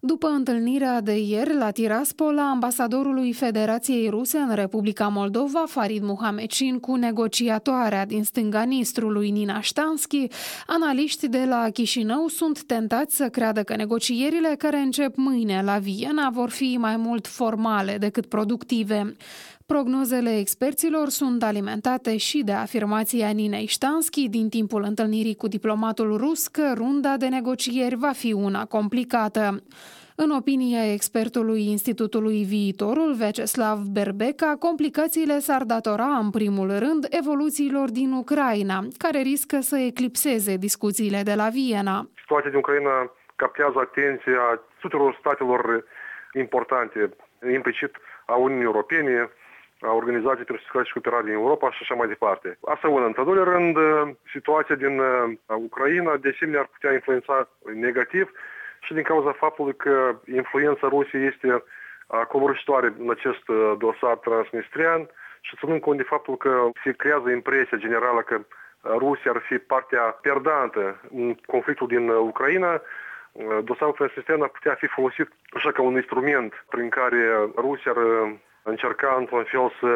După întâlnirea de ieri la Tiraspol a ambasadorului Federației Ruse în Republica Moldova, Farid Muhamedcin, cu negociatoarea din stânga Nistrului, Nina Ștanski, analiști de la Chișinău sunt tentați să creadă că negocierile care încep mâine la Viena vor fi mai mult formale decât productive. Prognozele experților sunt alimentate și de afirmația Ninei Ștanski din timpul întâlnirii cu diplomatul rus că runda de negocieri va fi una complicată. În opinia expertului Institutului Viitorul, Vyacheslav Berbeca, complicațiile s-ar datora în primul rând evoluțiilor din Ucraina, care riscă să eclipseze discuțiile de la Viena. Situația din Ucraina captează atenția tuturor statelor importante, implicit a Uniunii Europene, a Organizației pentru Securitate și Cooperare din Europa și așa mai departe. Asta una. În al doilea rând, situația din Ucraina de asemenea ar putea influența negativ și din cauza faptului că influența Rusiei este covârșitoare în acest dosar transnistrian și ținând cont de faptul că se creează impresia generală că Rusia ar fi partea perdantă în conflictul din Ucraina, dosarul transnistrian ar putea fi folosit așa ca un instrument prin care Rusia ar încerca într-un fel să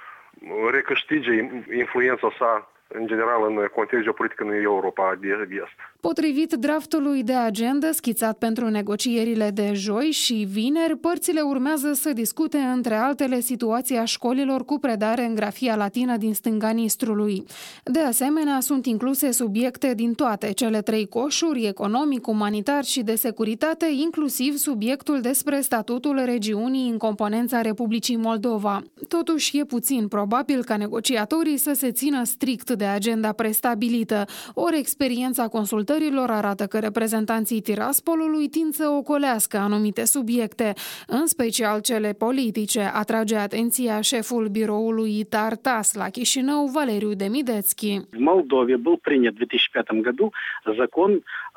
recâștige influența sa în general în context geopolitic în Europa de Vest. Potrivit draftului de agendă schițat pentru negocierile de joi și vineri, părțile urmează să discute între altele situația școlilor cu predare în grafia latină din stânga Nistrului. De asemenea, sunt incluse subiecte din toate cele trei coșuri, economic, umanitar și de securitate, inclusiv subiectul despre statutul regiunii în componența Republicii Moldova. Totuși, e puțin probabil ca negociatorii să se țină strict de agenda prestabilită, ori experiența consultărilor arată că reprezentanții Tiraspolului tind să ocolească anumite subiecte, în special cele politice, atrage atenția șeful biroului Tartas la Chișinău, Valeriu Demidețchi. В Молдове был принят в 2005 году закон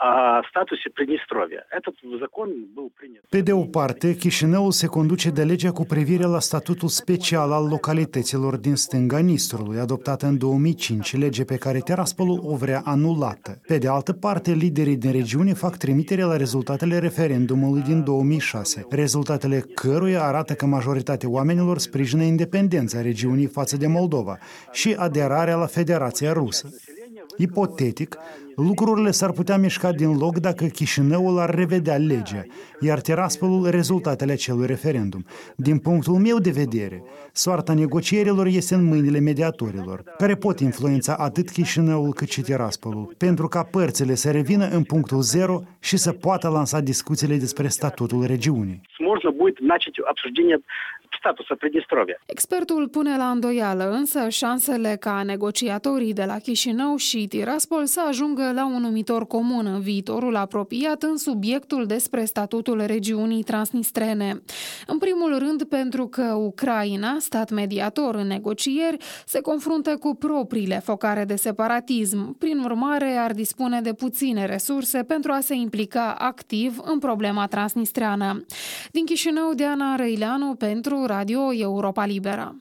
о статусе Приднестровья. Этот закон был принят. Pe de o parte, Chișinăul se conduce de legea cu privire la statutul special al localităților din stânga Nistrului, adoptată în 2005, lege pe care Tiraspolul o vrea anulată. Pe de altă parte, liderii din regiune fac trimitere la rezultatele referendumului din 2006, rezultatele căruia arată că majoritatea oamenilor sprijină independența regiunii față de Moldova și aderarea la Federația Rusă. Ipotetic, lucrurile s-ar putea mișca din loc dacă Chișinăul ar revedea legea, iar Tiraspolul rezultatele acelui referendum. Din punctul meu de vedere, soarta negocierilor este în mâinile mediatorilor, care pot influența atât Chișinăul cât și Tiraspolul, pentru ca părțile să revină în punctul zero și să poată lansa discuțiile despre statutul regiunii. Можно будет начать обсуждение статуса Приднестровья. Expertul pune la îndoială însă șansele ca negociatorii de la Chișinău și Tiraspol să ajungă la un numitor comun în viitorul apropiat în subiectul despre statutul regiunii transnistrene. În primul rând pentru că Ucraina, stat mediator în negocieri, se confruntă cu propriile focare de separatism. Prin urmare, ar dispune de puține resurse pentru a se implica activ în problema transnistreană. Din Chișinău, Diana Răileanu pentru Radio Europa Liberă.